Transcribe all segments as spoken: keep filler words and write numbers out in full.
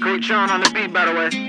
Coach Sean on the beat, by the way.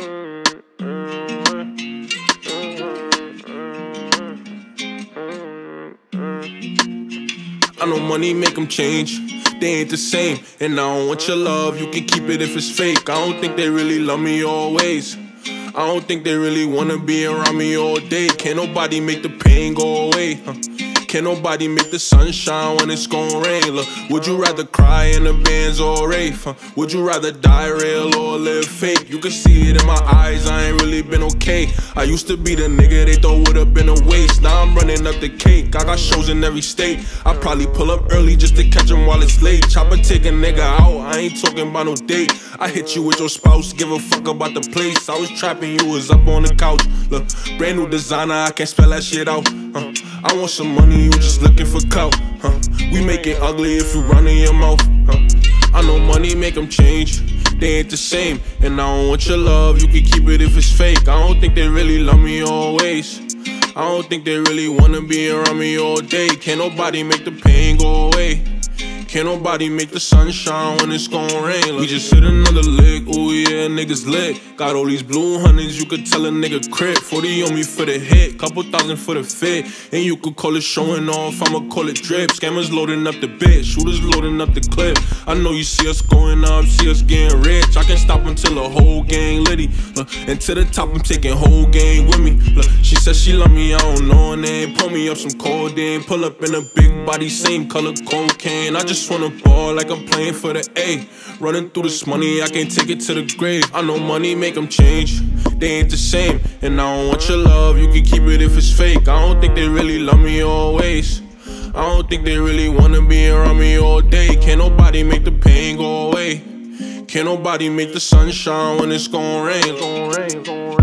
I know money make them change, they ain't the same. And I don't want your love, you can keep it if it's fake. I don't think they really love me always. I don't think they really wanna be around me all day. Can't nobody make the pain go away, huh? Can't nobody make the sun shine when it's gon' rain. Look, would you rather cry in the Benz or Wraith? Huh? Would you rather die real or live fake? You can see it in my eyes, I ain't really been okay. I used to be the nigga they thought would've been a waste. Now I'm running up the cake, I got shows in every state. I probably pull up early just to catch him while it's late. Chopper take a nigga out, I ain't talking about no date. I hit you with your spouse, give a fuck about the place. I was trapping, you was up on the couch. Look, brand new designer, I can't spell that shit out. huh? I want some money, you just looking for clout, huh? We make it ugly if you run in your mouth, huh? I know money make them change, they ain't the same. And I don't want your love, you can keep it if it's fake. I don't think they really love me always. I don't think they really wanna be around me all day. Can't nobody make the pain go away. Can't nobody make the sun shine when it's gon' rain. We just hit another lick, ooh yeah, niggas lit. Got all these blue hundreds, you could tell a nigga crip. Forty on me for the hit, couple thousand for the fit. And you could call it showing off, I'ma call it drip. Scammers loading up the bit, shooters loading up the clip. I know you see us going up, see us getting rich. I can stop until the whole gang litty. uh, And to the top, I'm taking whole gang with me. Look, she said she love me, I don't know her name. Pull me up some codeine, pull up in a big body, same color cocaine. I just wanna ball like I'm playing for the A. Running through this money, I can't take it to the grave. I know money make them change, they ain't the same. And I don't want your love, you can keep it if it's fake. I don't think they really love me always. I don't think they really wanna be around me all day. Can't nobody make the pain go away. Can't nobody make the sun shine when it's gon' rain.